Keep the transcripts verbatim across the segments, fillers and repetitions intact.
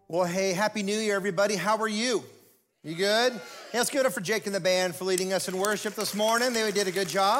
Well, hey, Happy New Year, everybody. How are you? You good? Hey, let's give it up for Jake and the band for leading us in worship this morning. They did a good job.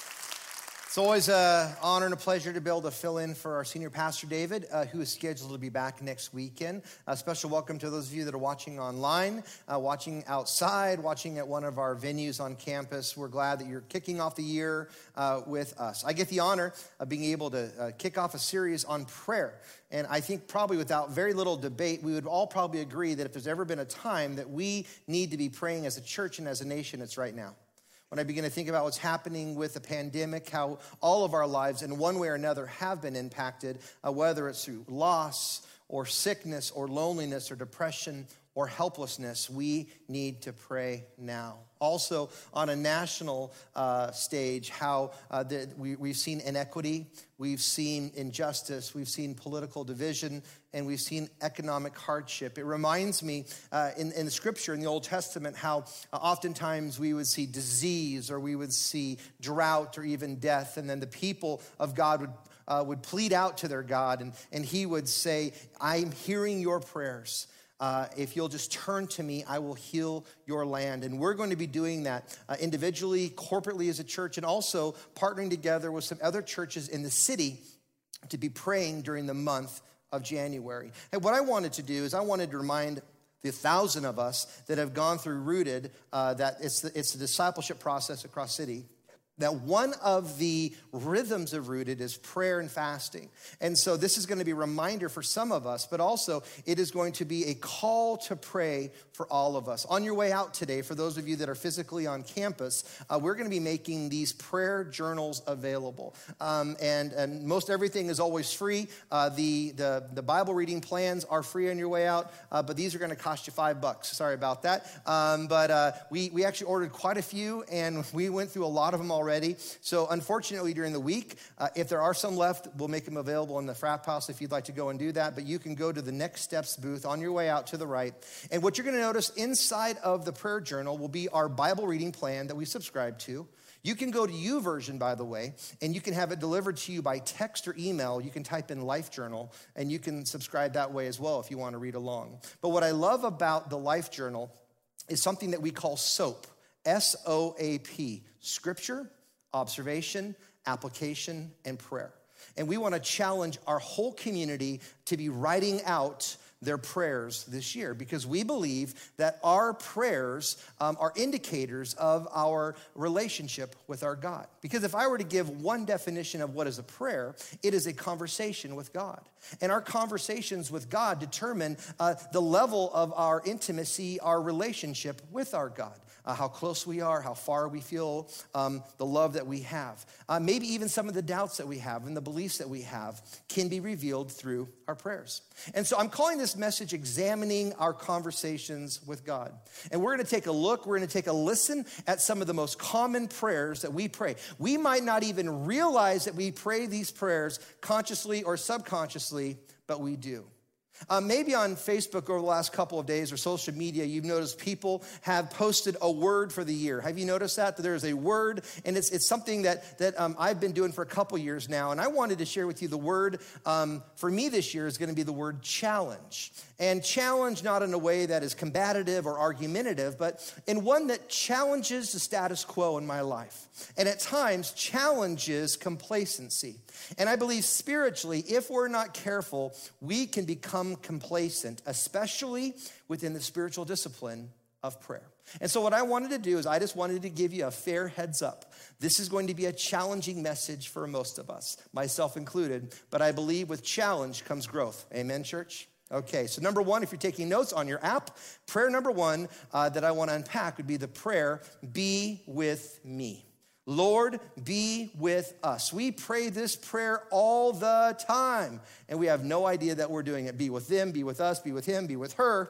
It's always an honor and a pleasure to be able to fill in for our senior pastor, David, uh, who is scheduled to be back next weekend. A special welcome to those of you that are watching online, uh, watching outside, watching at one of our venues on campus. We're glad that you're kicking off the year uh, with us. I get the honor of being able to uh, kick off a series on prayer. And I think probably without very little debate, we would all probably agree that if there's ever been a time that we need to be praying as a church and as a nation, it's right now. When I begin to think about what's happening with the pandemic, how all of our lives in one way or another have been impacted, uh, whether it's through loss or sickness or loneliness or depression or helplessness, we need to pray now. Also, on a national uh, stage, how uh, the, we, we've seen inequity, we've seen injustice, we've seen political division, and we've seen economic hardship. It reminds me uh, in, in the scripture, in the Old Testament, how uh, oftentimes we would see disease or we would see drought or even death, and then the people of God would uh, would plead out to their God, and, and he would say, I'm hearing your prayers. Uh, if you'll just turn to me, I will heal your land. And we're going to be doing that uh, individually, corporately as a church, and also partnering together with some other churches in the city to be praying during the month of January. And what I wanted to do is I wanted to remind the thousand of us that have gone through Rooted, uh, that it's the, it's the discipleship process across city, that one of the rhythms of Rooted is prayer and fasting. And so this is going to be a reminder for some of us, but also it is going to be a call to pray for all of us. On your way out today, for those of you that are physically on campus, uh, we're going to be making these prayer journals available. Um, and, and most everything is always free. Uh, the, the, the Bible reading plans are free on your way out, uh, but these are going to cost you five bucks. Sorry about that. Um, but uh, we, we actually ordered quite a few, and we went through a lot of them already. Already. So unfortunately, during the week, uh, if there are some left, we'll make them available in the Frap House if you'd like to go and do that. But you can go to the Next Steps booth on your way out to the right. And what you're going to notice inside of the prayer journal will be our Bible reading plan that we subscribe to. You can go to YouVersion, by the way, and you can have it delivered to you by text or email. You can type in Life Journal, and you can subscribe that way as well if you want to read along. But what I love about the Life Journal is something that we call SOAP, S O A P, Scripture, observation, application, and prayer. And we want to challenge our whole community to be writing out their prayers this year, because we believe that our prayers um, are indicators of our relationship with our God. Because if I were to give one definition of what is a prayer, it is a conversation with God. And our conversations with God determine uh, the level of our intimacy, our relationship with our God. Uh, how close we are, how far we feel, um, the love that we have. Uh, maybe even some of the doubts that we have and the beliefs that we have can be revealed through our prayers. And so I'm calling this message Examining Our Conversations with God. And we're going to take a look, we're going to take a listen at some of the most common prayers that we pray. We might not even realize that we pray these prayers consciously or subconsciously, but we do. Uh, maybe on Facebook over the last couple of days or social media, you've noticed people have posted a word for the year. Have you noticed that? That there's a word, and it's it's something that, that um, I've been doing for a couple years now, and I wanted to share with you the word um, for me this year is going to be the word challenge. And challenge not in a way that is combative or argumentative, but in one that challenges the status quo in my life. And at times, challenges complacency. And I believe spiritually, if we're not careful, we can become complacent, especially within the spiritual discipline of prayer. And so what I wanted to do is I just wanted to give you a fair heads up. This is going to be a challenging message for most of us, myself included, but I believe with challenge comes growth. Amen, church? Okay, so number one, if you're taking notes on your app, prayer number one uh, that I want to unpack would be the prayer, be with me. Lord, be with us. We pray this prayer all the time, and we have no idea that we're doing it. Be with them, be with us, be with him, be with her.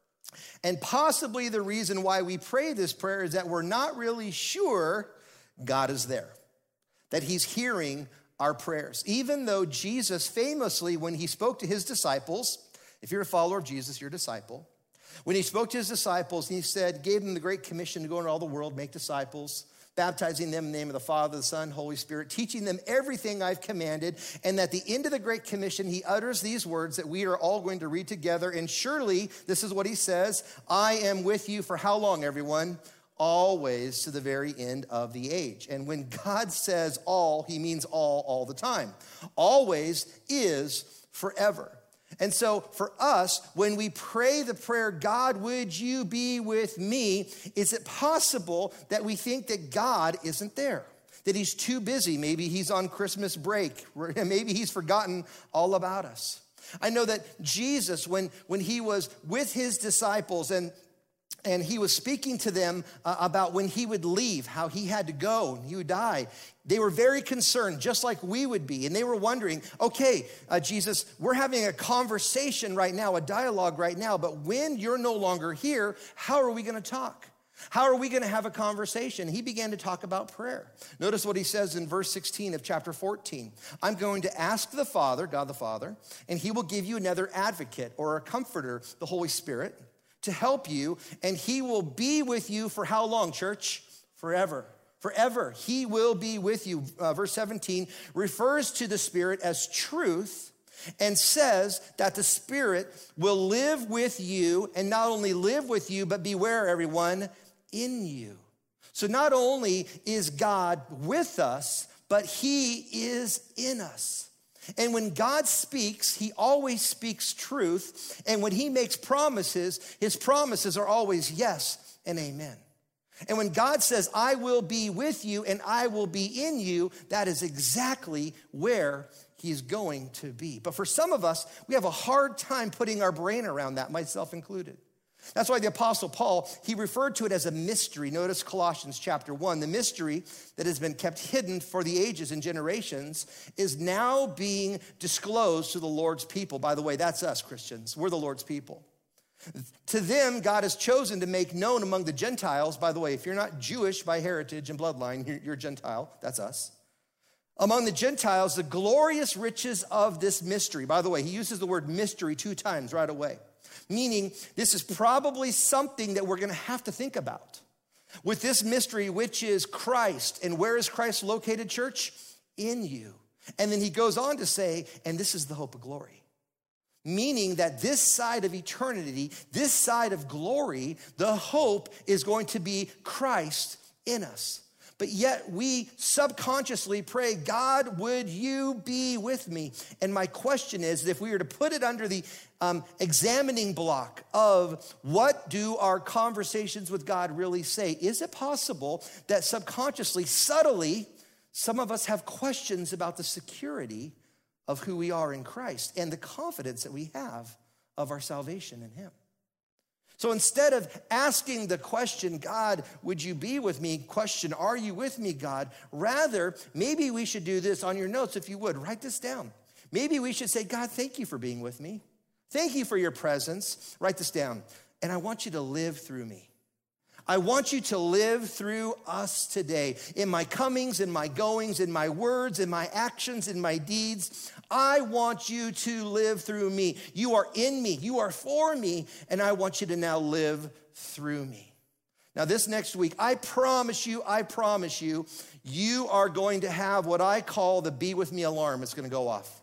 And possibly the reason why we pray this prayer is that we're not really sure God is there, that he's hearing our prayers. Even though Jesus famously, when he spoke to his disciples, if you're a follower of Jesus, you're a disciple. When he spoke to his disciples, he said, gave them the great commission to go into all the world, make disciples. baptizing them in the name of the Father, the Son, Holy Spirit, teaching them everything I've commanded. And at the end of the Great Commission, he utters these words that we are all going to read together. And surely, this is what he says, I am with you for how long, everyone? Always, to the very end of the age. And when God says all, he means all, all the time. Always is forever. And so for us, when we pray the prayer, God, would you be with me? Is it possible that we think that God isn't there? That he's too busy? Maybe he's on Christmas break. Maybe he's forgotten all about us. I know that Jesus, when, when he was with his disciples and And he was speaking to them uh, about when he would leave, how he had to go and he would die. They were very concerned, just like we would be. And they were wondering, okay, uh, Jesus, we're having a conversation right now, a dialogue right now, but when you're no longer here, how are we going to talk? How are we going to have a conversation? He began to talk about prayer. Notice what he says in verse sixteen of chapter fourteen. I'm going to ask the Father, God the Father, and he will give you another advocate or a comforter, the Holy Spirit, to help you, and he will be with you for how long, church? Forever. Forever. He will be with you. Uh, verse seventeen refers to the Spirit as truth and says that the Spirit will live with you, and not only live with you, but be where, everyone? In you. So not only is God with us, but he is in us. And when God speaks, he always speaks truth. And when he makes promises, his promises are always yes and amen. And when God says, I will be with you and I will be in you, that is exactly where he's going to be. But for some of us, we have a hard time putting our brain around that, myself included. That's why the Apostle Paul, he referred to it as a mystery. Notice Colossians chapter one. The mystery that has been kept hidden for the ages and generations is now being disclosed to the Lord's people. By the way, that's us Christians. We're the Lord's people. To them, God has chosen to make known among the Gentiles. By the way, if you're not Jewish by heritage and bloodline, you're, you're a Gentile. That's us. Among the Gentiles, the glorious riches of this mystery. By the way, he uses the word mystery two times right away. Meaning, this is probably something that we're going to have to think about. With this mystery, which is Christ. And where is Christ located, church? In you. And then he goes on to say, and this is the hope of glory. Meaning that this side of eternity, this side of glory, the hope is going to be Christ in us. But yet we subconsciously pray, God, would you be with me? And my question is, if we were to put it under the um, examining block of what do our conversations with God really say, is it possible that subconsciously, subtly, some of us have questions about the security of who we are in Christ and the confidence that we have of our salvation in him? So instead of asking the question, God, would you be with me? Question, are you with me, God? Rather, maybe we should do this on your notes, if you would. Write this down. Maybe we should say, God, thank you for being with me. Thank you for your presence. Write this down. And I want you to live through me. I want you to live through us today. In my comings, in my goings, in my words, in my actions, in my deeds. I want you to live through me. You are in me. You are for me. And I want you to now live through me. Now this next week, I promise you, I promise you, you are going to have what I call the be with me alarm. It's going to go off.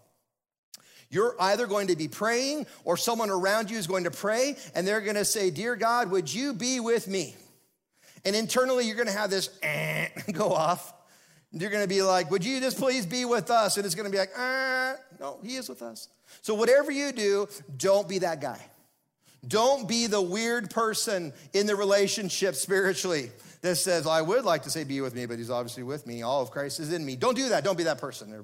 You're either going to be praying or someone around you is going to pray and they're going to say, dear God, would you be with me? And internally, you're going to have this eh, go off. You're going to be like, would you just please be with us? And it's going to be like, eh, no, he is with us. So whatever you do, don't be that guy. Don't be the weird person in the relationship spiritually that says, well, I would like to say be with me, but he's obviously with me. All of Christ is in me. Don't do that. Don't be that person.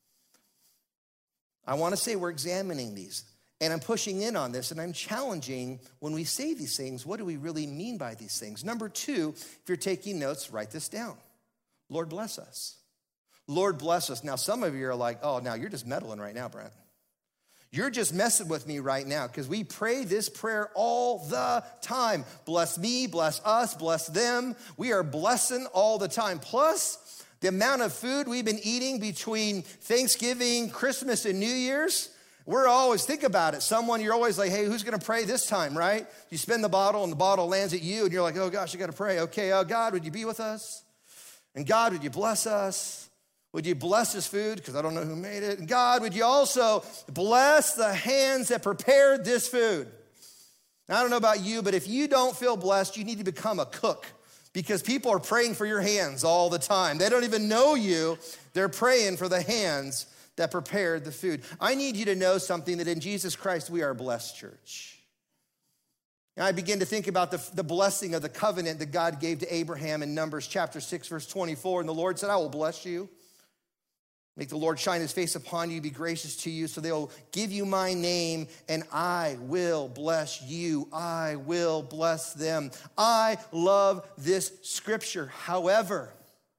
I want to say we're examining these. And I'm pushing in on this, and I'm challenging when we say these things, what do we really mean by these things? Number two, if you're taking notes, write this down. Lord, bless us. Lord, bless us. Now, some of you are like, oh, now you're just meddling right now, Brent. You're just messing with me right now because we pray this prayer all the time. Bless me, bless us, bless them. We are blessing all the time. Plus, the amount of food we've been eating between Thanksgiving, Christmas, and New Year's, we're always, think about it. Someone, you're always like, hey, who's going to pray this time, right? You spin the bottle and the bottle lands at you and you're like, oh gosh, I got to pray. Okay, oh God, would you be with us? And God, would you bless us? Would you bless this food? Because I don't know who made it. And God, would you also bless the hands that prepared this food? Now, I don't know about you, but if you don't feel blessed, you need to become a cook, because people are praying for your hands all the time. They don't even know you. They're praying for the hands that prepared the food. I need you to know something, that in Jesus Christ, we are a blessed church. And I begin to think about the, the blessing of the covenant that God gave to Abraham in Numbers chapter six, verse twenty-four. And the Lord said, I will bless you. Make the Lord shine his face upon you, be gracious to you, so they'll give you my name, and I will bless you. I will bless them. I love this scripture. However,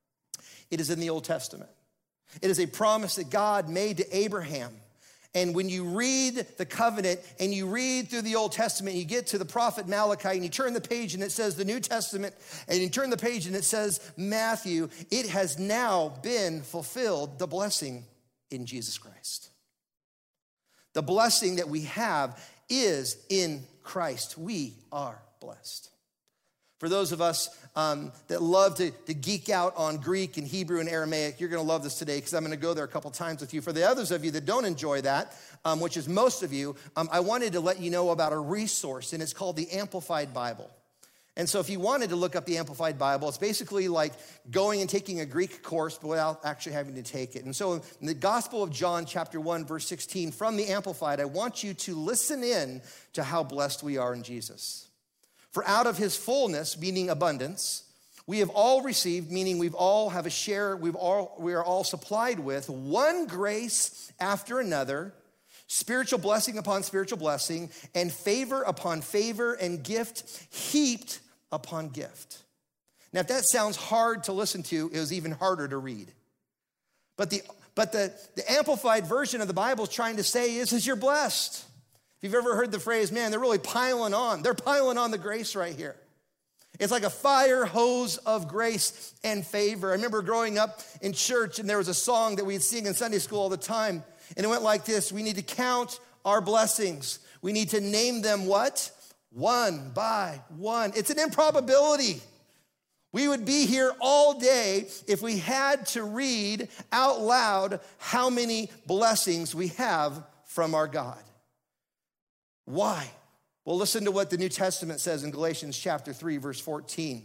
it is in the Old Testament. It is a promise that God made to Abraham. And when you read the covenant and you read through the Old Testament, you get to the prophet Malachi and you turn the page and it says the New Testament, and you turn the page and it says Matthew, it has now been fulfilled, the blessing in Jesus Christ. The blessing that we have is in Christ. We are blessed. For those of us um, that love to, to geek out on Greek and Hebrew and Aramaic, you're going to love this today, because I'm going to go there a couple times with you. For the others of you that don't enjoy that, um, which is most of you, um, I wanted to let you know about a resource, and it's called the Amplified Bible. And so if you wanted to look up the Amplified Bible, it's basically like going and taking a Greek course, but without actually having to take it. And so in the Gospel of John, chapter one, verse sixteen, from the Amplified, I want you to listen in to how blessed we are in Jesus. For out of his fullness, meaning abundance, we have all received, meaning we've all have a share, we've all, we are all supplied with one grace after another, spiritual blessing upon spiritual blessing, and favor upon favor, and gift heaped upon gift. Now, if that sounds hard to listen to, it was even harder to read. But the, but the, the amplified version of the Bible is trying to say is, is you're blessed. If you've ever heard the phrase, man, they're really piling on. They're piling on the grace right here. It's like a fire hose of grace and favor. I remember growing up in church, and there was a song that we'd sing in Sunday school all the time. And it went like this: we need to count our blessings. We need to name them what? One by one. It's an improbability. We would be here all day if we had to read out loud how many blessings we have from our God. Why? Well, listen to what the New Testament says in Galatians chapter three, verse fourteen.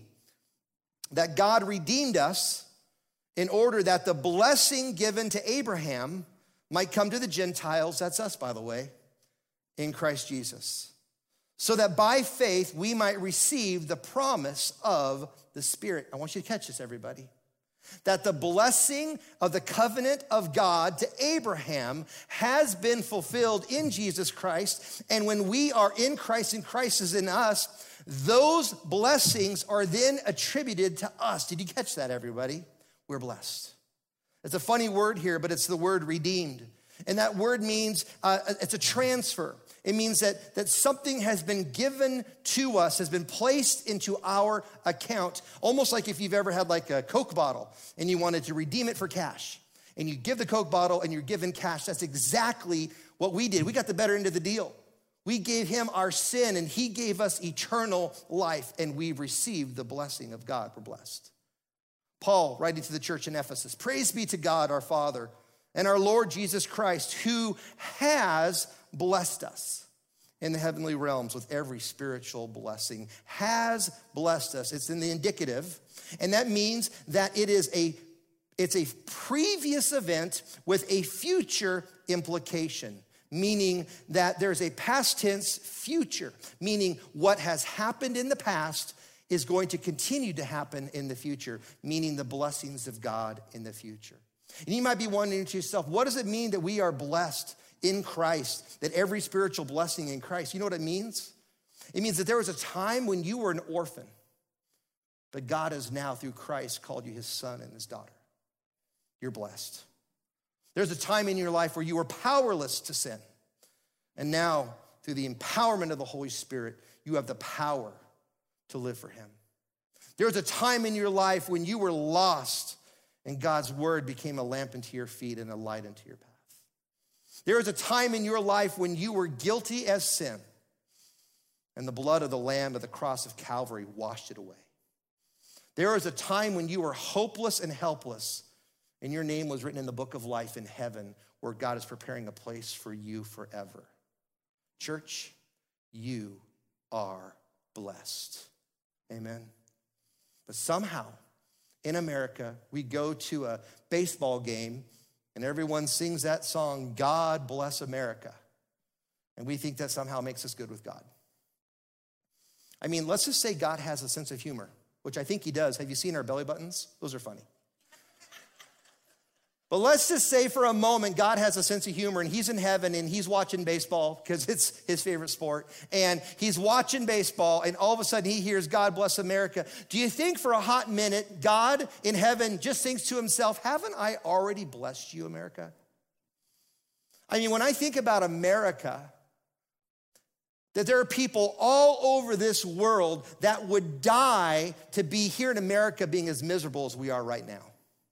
That God redeemed us in order that the blessing given to Abraham might come to the Gentiles, that's us, by the way, in Christ Jesus. So that by faith we might receive the promise of the Spirit. I want you to catch this, everybody. That the blessing of the covenant of God to Abraham has been fulfilled in Jesus Christ. And when we are in Christ and Christ is in us, those blessings are then attributed to us. Did you catch that, everybody? We're blessed. It's a funny word here, but it's the word redeemed. And that word means uh, it's a transfer. It means that, that something has been given to us, has been placed into our account. Almost like if you've ever had like a Coke bottle and you wanted to redeem it for cash. And you give the Coke bottle and you're given cash. That's exactly what we did. We got the better end of the deal. We gave him our sin and he gave us eternal life, and we've received the blessing of God. We're blessed. Paul, writing to the church in Ephesus, praise be to God our Father and our Lord Jesus Christ, who has blessed us in the heavenly realms with every spiritual blessing. Has blessed us. It's in the indicative, and that means that it is a it's a previous event with a future implication, meaning that there's a past tense future, meaning what has happened in the past is going to continue to happen in the future, meaning the blessings of God in the future. And you might be wondering to yourself, what does it mean that we are blessed in Christ, that every spiritual blessing in Christ? You know what it means? It means that there was a time when you were an orphan, but God has now, through Christ, called you his son and his daughter. You're blessed. There's a time in your life where you were powerless to sin, and now, through the empowerment of the Holy Spirit, you have the power to live for him. There was a time in your life when you were lost, and God's word became a lamp unto your feet and a light unto your path. There was a time in your life when you were guilty as sin, and the blood of the Lamb of the cross of Calvary washed it away. There was a time when you were hopeless and helpless, and your name was written in the book of life in heaven, where God is preparing a place for you forever. Church, you are blessed. Amen. But somehow, in America, we go to a baseball game, and everyone sings that song, God Bless America. And we think that somehow makes us good with God. I mean, let's just say God has a sense of humor, which I think he does. Have you seen our belly buttons? Those are funny. But let's just say for a moment, God has a sense of humor and he's in heaven and he's watching baseball because it's his favorite sport. And he's watching baseball and all of a sudden he hears God Bless America. Do you think for a hot minute, God in heaven just thinks to himself, haven't I already blessed you, America? I mean, when I think about America, that there are people all over this world that would die to be here in America being as miserable as we are right now.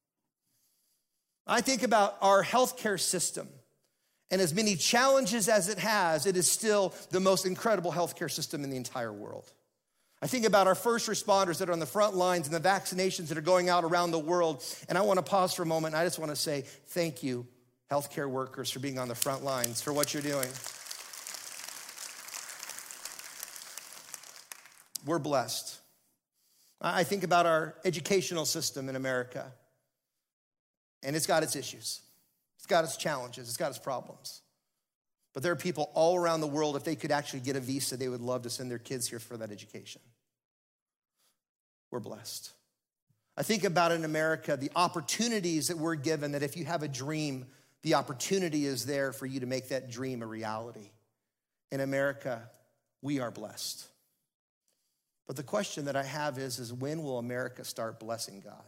I think about our healthcare system, and as many challenges as it has, it is still the most incredible healthcare system in the entire world. I think about our first responders that are on the front lines and the vaccinations that are going out around the world, and I want to pause for a moment, and I just want to say thank you, healthcare workers, for being on the front lines, for what you're doing. We're blessed. I think about our educational system in America. And it's got its issues. It's got its challenges. It's got its problems. But there are people all around the world, if they could actually get a visa, they would love to send their kids here for that education. We're blessed. I think about in America, the opportunities that we're given, that if you have a dream, the opportunity is there for you to make that dream a reality. In America, we are blessed. But the question that I have is, is when will America start blessing God?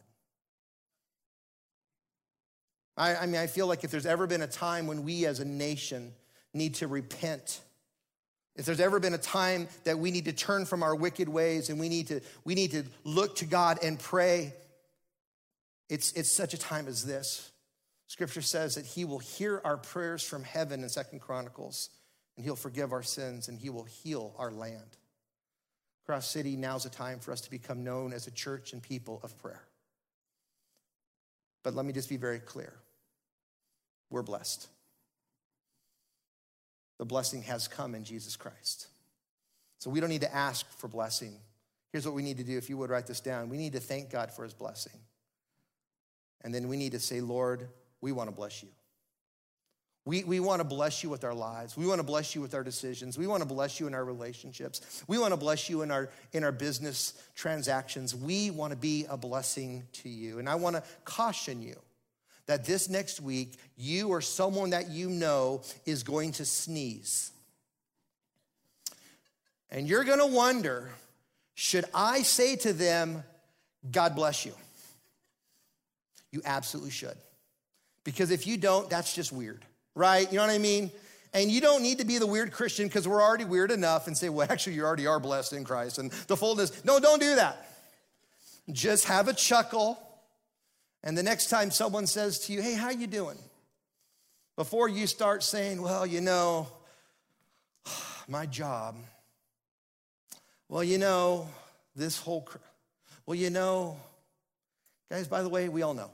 I, I mean, I feel like if there's ever been a time when we as a nation need to repent, if there's ever been a time that we need to turn from our wicked ways and we need to, we need to look to God and pray, it's, it's such a time as this. Scripture says that he will hear our prayers from heaven in Second Chronicles, and he'll forgive our sins and he will heal our land. Cross City, now's a time for us to become known as a church and people of prayer. But let me just be very clear. We're blessed. The blessing has come in Jesus Christ. So we don't need to ask for blessing. Here's what we need to do. If you would write this down. We need to thank God for his blessing. And then we need to say, Lord, we want to bless you. We, we want to bless you with our lives. We want to bless you with our decisions. We want to bless you in our relationships. We want to bless you in our, in our business transactions. We want to be a blessing to you. And I want to caution you that this next week, you or someone that you know is going to sneeze. And you're going to wonder, should I say to them, God bless you? You absolutely should. Because if you don't, that's just weird. Right? You know what I mean? And you don't need to be the weird Christian because we're already weird enough and say, well, actually, you already are blessed in Christ. And the fullness, no, don't do that. Just have a chuckle. And the next time someone says to you, hey, how you doing? Before you start saying, well, you know, my job. Well, you know, this whole, cr- well, you know, guys, by the way, we all know.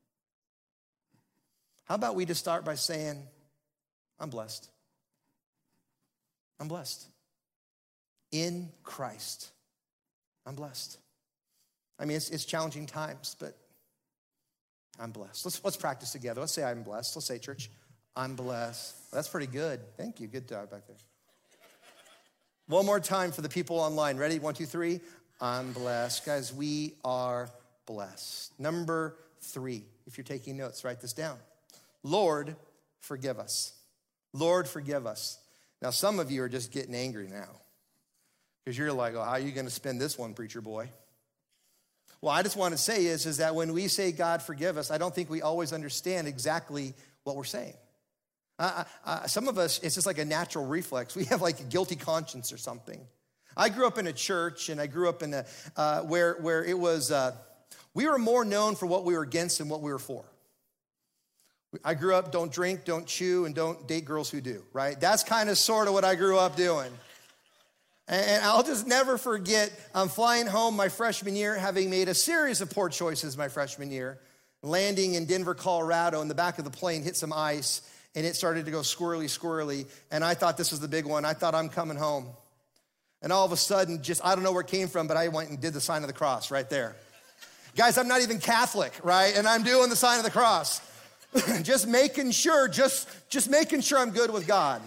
How about we just start by saying, I'm blessed. I'm blessed. In Christ, I'm blessed. I mean, it's, it's challenging times, but I'm blessed. Let's, let's practice together. Let's say I'm blessed. Let's say, church, I'm blessed. That's pretty good. Thank you. Good job back there. One more time for the people online. Ready? One, two, three. I'm blessed. Guys, we are blessed. Number three, if you're taking notes, write this down. Lord, forgive us. Lord, forgive us. Now, some of you are just getting angry now because you're like, oh, how are you going to spend this one, preacher boy? Well, I just want to say is, is that when we say, God, forgive us, I don't think we always understand exactly what we're saying. Uh, uh, some of us, it's just like a natural reflex. We have like a guilty conscience or something. I grew up in a church, and I grew up in a, uh, where, where it was, uh, we were more known for what we were against than what we were for. I grew up, don't drink, don't chew, and don't date girls who do, right? That's kind of sort of what I grew up doing. And I'll just never forget um, flying home my freshman year, having made a series of poor choices my freshman year, landing in Denver, Colorado, and the back of the plane hit some ice, and it started to go squirrely, squirrely, and I thought this was the big one. I thought I'm coming home. And all of a sudden, just, I don't know where it came from, but I went and did the sign of the cross right there. Guys, I'm not even Catholic, right? And I'm doing the sign of the cross. just making sure, just, just making sure I'm good with God.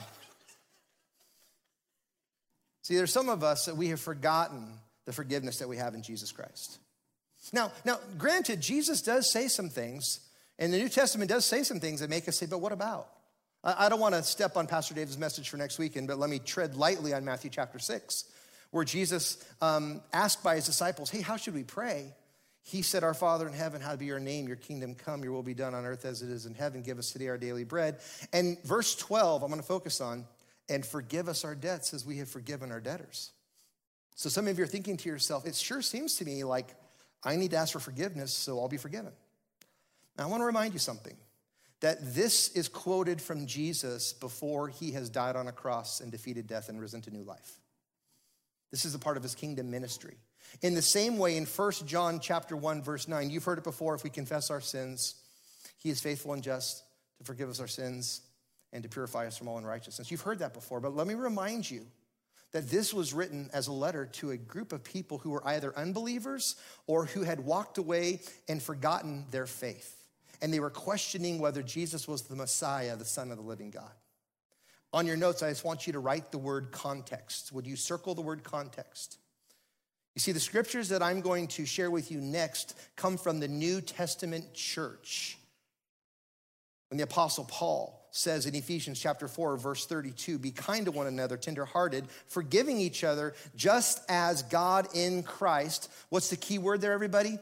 See, there's some of us that we have forgotten the forgiveness that we have in Jesus Christ. Now, now, granted, Jesus does say some things, and the New Testament does say some things that make us say, but what about? I, I don't want to step on Pastor David's message for next weekend, but let me tread lightly on Matthew chapter six, where Jesus um, asked by his disciples, hey, how should we pray? He said, our Father in heaven, hallowed be your name, your kingdom come, your will be done on earth as it is in heaven. Give us today our daily bread. And verse twelve, I'm going to focus on, and forgive us our debts as we have forgiven our debtors. So some of you are thinking to yourself, it sure seems to me like I need to ask for forgiveness, so I'll be forgiven. Now, I want to remind you something, that this is quoted from Jesus before he has died on a cross and defeated death and risen to new life. This is a part of his kingdom ministry. In the same way, in First John chapter one, verse nine, you've heard it before, if we confess our sins, he is faithful and just to forgive us our sins and to purify us from all unrighteousness. You've heard that before, but let me remind you that this was written as a letter to a group of people who were either unbelievers or who had walked away and forgotten their faith. And they were questioning whether Jesus was the Messiah, the Son of the living God. On your notes, I just want you to write the word context. Would you circle the word context? You see, the scriptures that I'm going to share with you next come from the New Testament church. When the Apostle Paul says in Ephesians chapter four, verse thirty-two, be kind to one another, tenderhearted, forgiving each other, just as God in Christ, what's the key word there, everybody?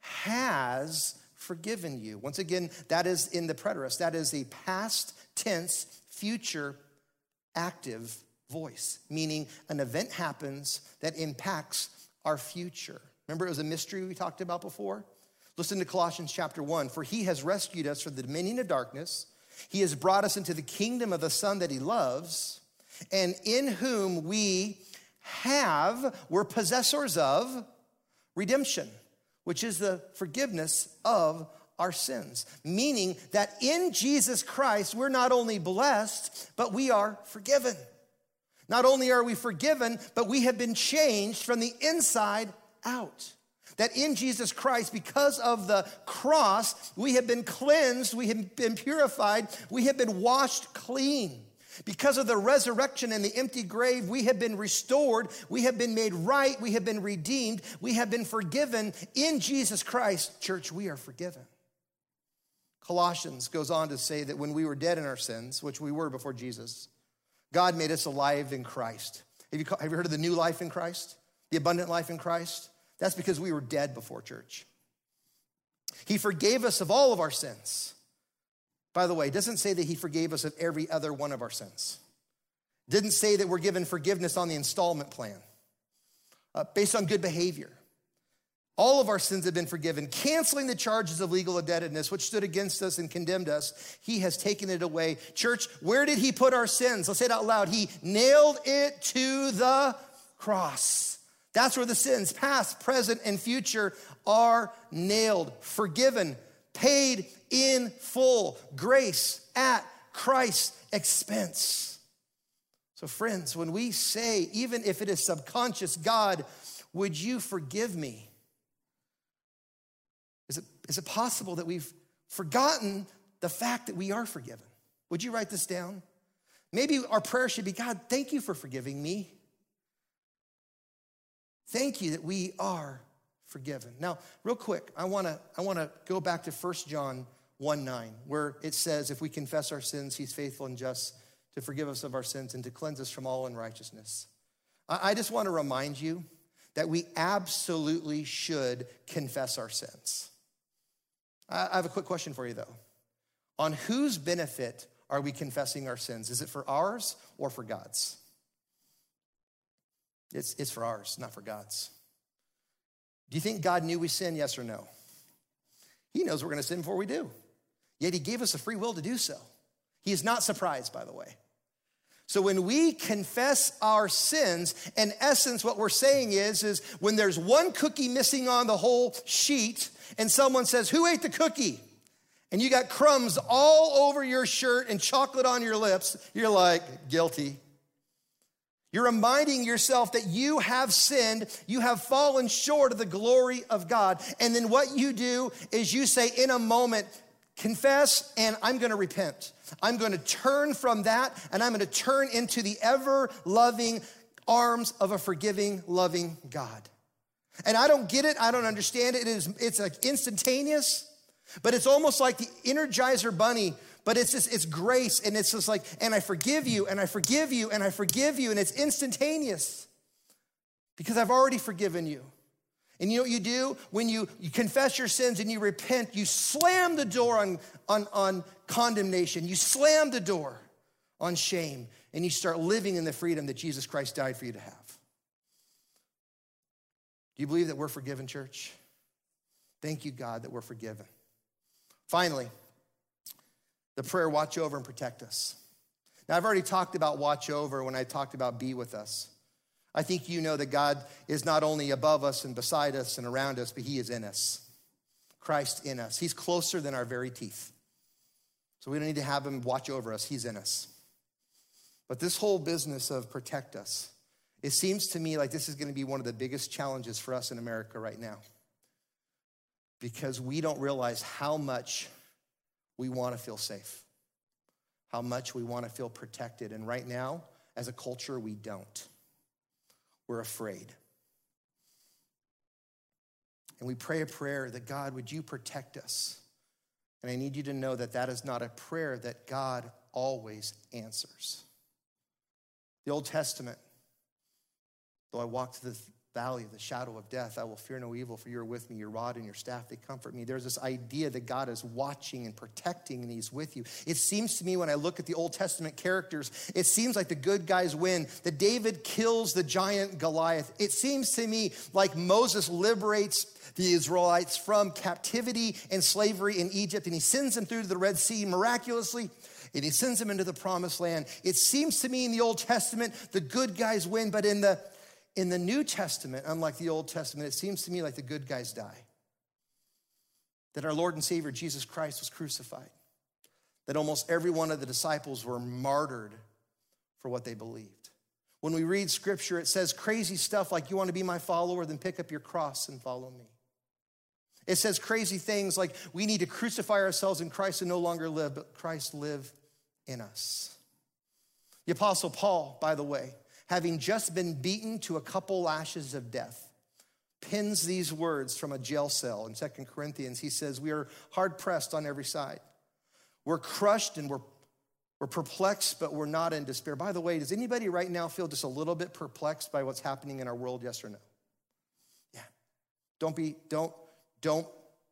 Has forgiven you. Once again, that is in the preterist. That is a past tense, future, active voice, meaning an event happens that impacts our future. Remember, it was a mystery we talked about before? Listen to Colossians chapter one. For he has rescued us from the dominion of darkness. He has brought us into the kingdom of the Son that he loves, and in whom we have, we're possessors of redemption, which is the forgiveness of our sins. Meaning that in Jesus Christ, we're not only blessed, but we are forgiven. Not only are we forgiven, but we have been changed from the inside out. That in Jesus Christ, because of the cross, we have been cleansed, we have been purified, we have been washed clean. Because of the resurrection and the empty grave, we have been restored, we have been made right, we have been redeemed, we have been forgiven. In Jesus Christ, church, we are forgiven. Colossians goes on to say that when we were dead in our sins, which we were before Jesus, God made us alive in Christ. Have you, have you heard of the new life in Christ? The abundant life in Christ? That's because we were dead before, church. He forgave us of all of our sins. By the way, it doesn't say that he forgave us of every other one of our sins. It didn't say that we're given forgiveness on the installment plan, uh, based on good behavior. All of our sins have been forgiven, canceling the charges of legal indebtedness, which stood against us and condemned us. He has taken it away. Church, where did he put our sins? Let's say it out loud. He nailed it to the cross. That's where the sins, past, present, and future, are nailed, forgiven, paid in full, grace at Christ's expense. So friends, when we say, even if it is subconscious, God, would you forgive me? Is it, is it possible that we've forgotten the fact that we are forgiven? Would you write this down? Maybe our prayer should be, God, thank you for forgiving me. Thank you that we are forgiven. Now, real quick, I want to I want to go back to First John one nine, where it says, if we confess our sins, he's faithful and just to forgive us of our sins and to cleanse us from all unrighteousness. I, I just want to remind you that we absolutely should confess our sins. I, I have a quick question for you, though. On whose benefit are we confessing our sins? Is it for ours or for God's? It's, it's for ours, not for God's. Do you think God knew we sin, yes or no? He knows we're going to sin before we do. Yet he gave us a free will to do so. He is not surprised, by the way. So when we confess our sins, in essence, what we're saying is, is when there's one cookie missing on the whole sheet and someone says, who ate the cookie? And you got crumbs all over your shirt and chocolate on your lips, you're like, guilty. You're reminding yourself that you have sinned, you have fallen short of the glory of God. And then what you do is you say in a moment, confess, and I'm gonna repent. I'm gonna turn from that, and I'm gonna turn into the ever-loving arms of a forgiving, loving God. And I don't get it, I don't understand it, it is, it's like instantaneous, but it's almost like the Energizer Bunny. But it's just, it's grace, and it's just like, and I forgive you, and I forgive you, and I forgive you, and it's instantaneous because I've already forgiven you. And you know what you do? When you, you confess your sins and you repent, you slam the door on, on, on condemnation. You slam the door on shame, and you start living in the freedom that Jesus Christ died for you to have. Do you believe that we're forgiven, church? Thank you, God, that we're forgiven. Finally, the prayer, watch over and protect us. Now, I've already talked about watch over when I talked about be with us. I think you know that God is not only above us and beside us and around us, but he is in us. Christ in us. He's closer than our very teeth. So we don't need to have him watch over us. He's in us. But this whole business of protect us, it seems to me like this is going to be one of the biggest challenges for us in America right now. Because we don't realize how much we want to feel safe, how much we want to feel protected. And right now, as a culture, we don't. We're afraid. And we pray a prayer that, God, would you protect us? And I need you to know that that is not a prayer that God always answers. The Old Testament, though I walk through the valley of the shadow of death, I will fear no evil, for you are with me. Your rod and your staff, they comfort me. There's this idea that God is watching and protecting, and he's with you. It seems to me when I look at the Old Testament characters, it seems like the good guys win, that David kills the giant Goliath. It seems to me like Moses liberates the Israelites from captivity and slavery in Egypt, and he sends them through the Red Sea miraculously, and he sends them into the promised land. It seems to me in the Old Testament, the good guys win, but in the In the New Testament, unlike the Old Testament, it seems to me like the good guys die. That our Lord and Savior, Jesus Christ, was crucified. That almost every one of the disciples were martyred for what they believed. When we read scripture, it says crazy stuff like, you want to be my follower, then pick up your cross and follow me. It says crazy things like, we need to crucify ourselves in Christ and no longer live, but Christ live in us. The Apostle Paul, by the way, having just been beaten to a couple lashes of death, pins these words from a jail cell in Second Corinthians. He says, we are hard-pressed on every side. We're crushed and we're, we're perplexed, but we're not in despair. By the way, does anybody right now feel just a little bit perplexed by what's happening in our world, yes or no? Yeah. Don't be, don't, don't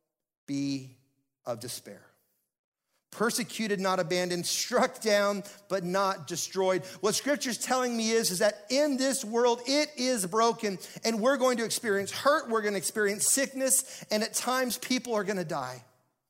be of despair. Persecuted, not abandoned, struck down, but not destroyed. What scripture's telling me is, is that in this world, it is broken, and we're going to experience hurt, we're going to experience sickness, and at times people are going to die.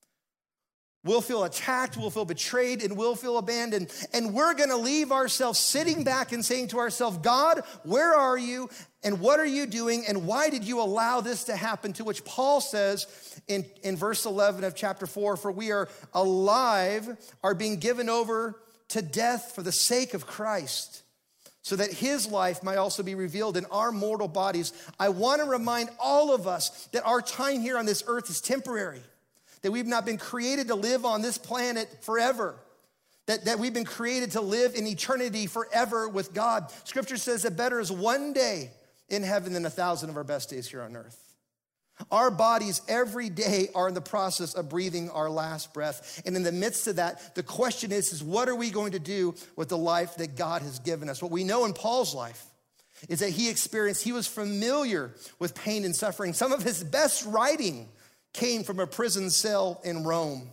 We'll feel attacked, we'll feel betrayed, and we'll feel abandoned. And we're going to leave ourselves sitting back and saying to ourselves, God, where are you? And what are you doing? And why did you allow this to happen? To which Paul says in, in verse eleven of chapter four, for we are alive, are being given over to death for the sake of Christ, so that his life might also be revealed in our mortal bodies. I want to remind all of us that our time here on this earth is temporary. That we've not been created to live on this planet forever. That, that we've been created to live in eternity forever with God. Scripture says that better is one day in heaven than a thousand of our best days here on earth. Our bodies every day are in the process of breathing our last breath. And in the midst of that, the question is, is what are we going to do with the life that God has given us? What we know in Paul's life is that he experienced, he was familiar with pain and suffering. Some of his best writing came from a prison cell in Rome.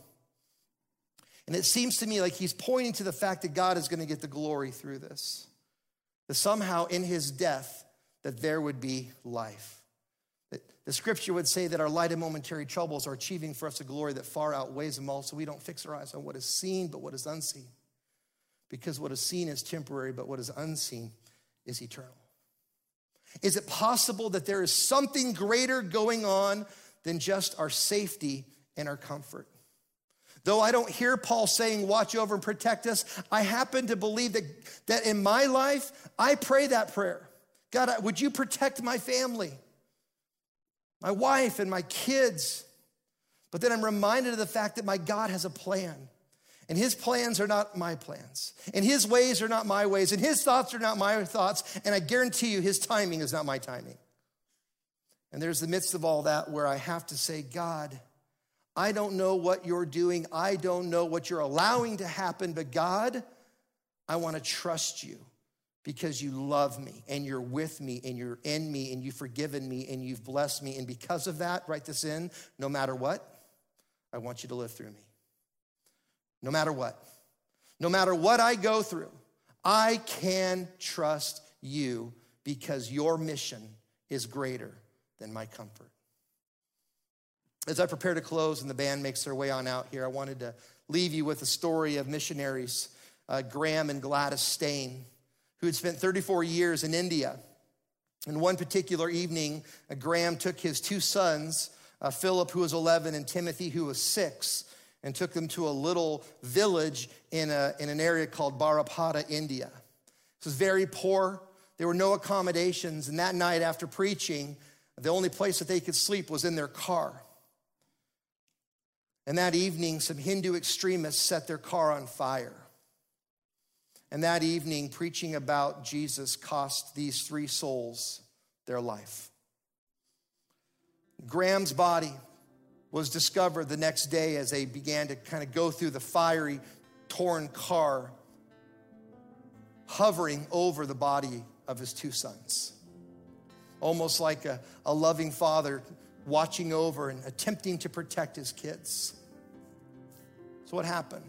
And it seems to me like he's pointing to the fact that God is going to get the glory through this. That somehow in his death, that there would be life. That the scripture would say that our light and momentary troubles are achieving for us a glory that far outweighs them all, so we don't fix our eyes on what is seen, but what is unseen. Because what is seen is temporary, but what is unseen is eternal. Is it possible that there is something greater going on than just our safety and our comfort? Though I don't hear Paul saying, watch over and protect us, I happen to believe that, that in my life, I pray that prayer. God, would you protect my family, my wife and my kids? But then I'm reminded of the fact that my God has a plan. And his plans are not my plans. And his ways are not my ways. And his thoughts are not my thoughts. And I guarantee you his timing is not my timing. And there's the midst of all that where I have to say, God, I don't know what you're doing. I don't know what you're allowing to happen. But God, I want to trust you because you love me and you're with me and you're in me and you've forgiven me and you've blessed me. And because of that, write this in, no matter what, I want you to live through me. No matter what. No matter what I go through, I can trust you because your mission is greater than my comfort. As I prepare to close and the band makes their way on out here, I wanted to leave you with a story of missionaries, uh, Graham and Gladys Stain, who had spent thirty-four years in India. And one particular evening, uh, Graham took his two sons, uh, Philip, who was eleven, and Timothy, who was six, and took them to a little village in, a, in an area called Barapada, India. This was very poor. There were no accommodations. And that night after preaching, the only place that they could sleep was in their car. And that evening, some Hindu extremists set their car on fire. And that evening, preaching about Jesus cost these three souls their life. Graham's body was discovered the next day as they began to kind of go through the fiery, torn car, hovering over the body of his two sons. Almost like a, a loving father watching over and attempting to protect his kids. So what happened?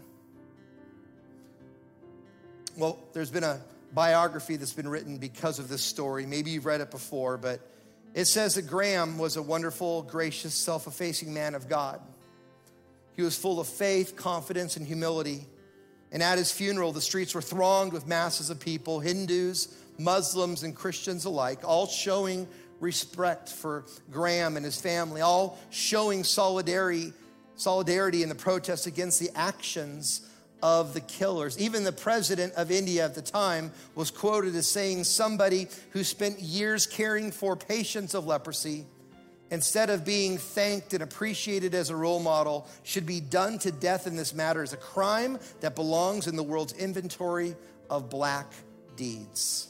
Well, there's been a biography that's been written because of this story. Maybe you've read it before, but it says that Graham was a wonderful, gracious, self-effacing man of God. He was full of faith, confidence, and humility. And at his funeral, the streets were thronged with masses of people, Hindus, Muslims, and Christians alike, all showing respect for Graham and his family, all showing solidarity, solidarity in the protest against the actions of the killers. Even the president of India at the time was quoted as saying, somebody who spent years caring for patients of leprosy, instead of being thanked and appreciated as a role model, should be done to death in this matter as a crime that belongs in the world's inventory of black deeds.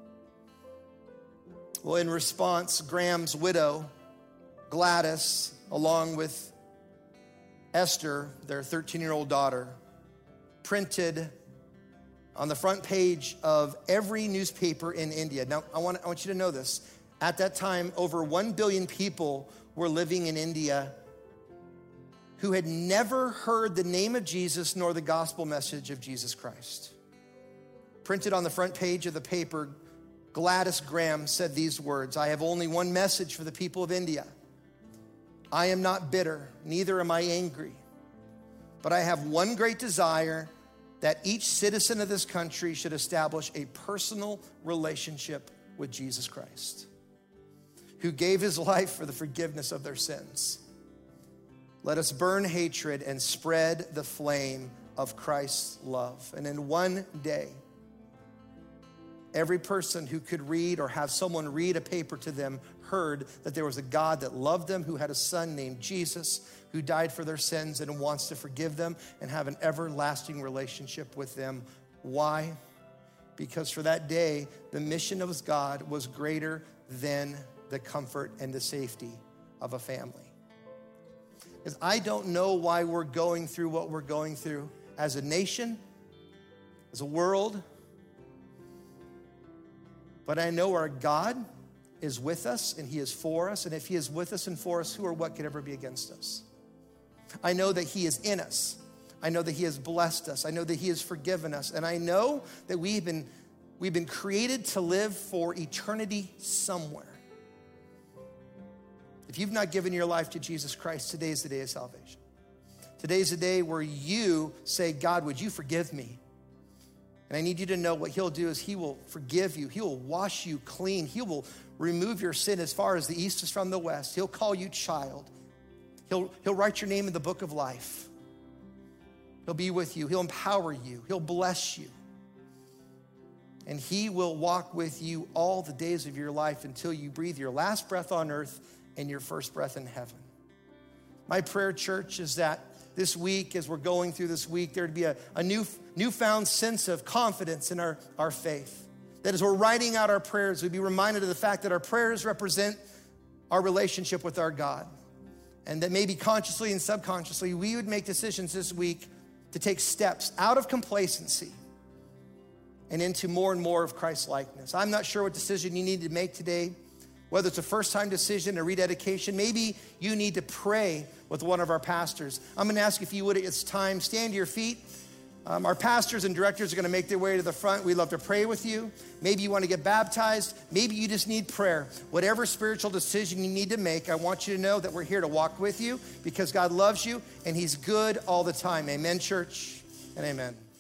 Well, in response, Graham's widow, Gladys, along with Esther, their thirteen-year-old daughter, printed on the front page of every newspaper in India. Now, I want, I want you to know this. At that time, over one billion people were living in India who had never heard the name of Jesus nor the gospel message of Jesus Christ. Printed on the front page of the paper, Gladys Graham said these words, I have only one message for the people of India. I am not bitter, neither am I angry. But I have one great desire, that each citizen of this country should establish a personal relationship with Jesus Christ, who gave his life for the forgiveness of their sins. Let us burn hatred and spread the flame of Christ's love. And in one day, every person who could read or have someone read a paper to them heard that there was a God that loved them, who had a son named Jesus, who died for their sins and wants to forgive them and have an everlasting relationship with them. Why? Because for that day, the mission of God was greater than the comfort and the safety of a family. Because I don't know why we're going through what we're going through as a nation, as a world, but I know our God is with us and he is for us. And if he is with us and for us, who or what could ever be against us? I know that he is in us. I know that he has blessed us. I know that he has forgiven us. And I know that we've been, we've been created to live for eternity somewhere. If you've not given your life to Jesus Christ, today is the day of salvation. Today is the day where you say, God, would you forgive me? And I need you to know what he'll do is he will forgive you. He will wash you clean. He will remove your sin as far as the east is from the west. He'll call you child. He'll, he'll write your name in the book of life. He'll be with you. He'll empower you. He'll bless you. And he will walk with you all the days of your life until you breathe your last breath on earth and your first breath in heaven. My prayer, church, is that this week, as we're going through this week, there to be a, a new, newfound sense of confidence in our, our faith. That as we're writing out our prayers, we'd be reminded of the fact that our prayers represent our relationship with our God. And that maybe consciously and subconsciously, we would make decisions this week to take steps out of complacency and into more and more of Christ's likeness. I'm not sure what decision you need to make today, whether it's a first-time decision, a rededication. Maybe you need to pray with one of our pastors. I'm gonna ask if you would, at this time, stand to your feet. Um, our pastors and directors are gonna make their way to the front. We'd love to pray with you. Maybe you wanna get baptized. Maybe you just need prayer. Whatever spiritual decision you need to make, I want you to know that we're here to walk with you because God loves you and he's good all the time. Amen, church, and amen.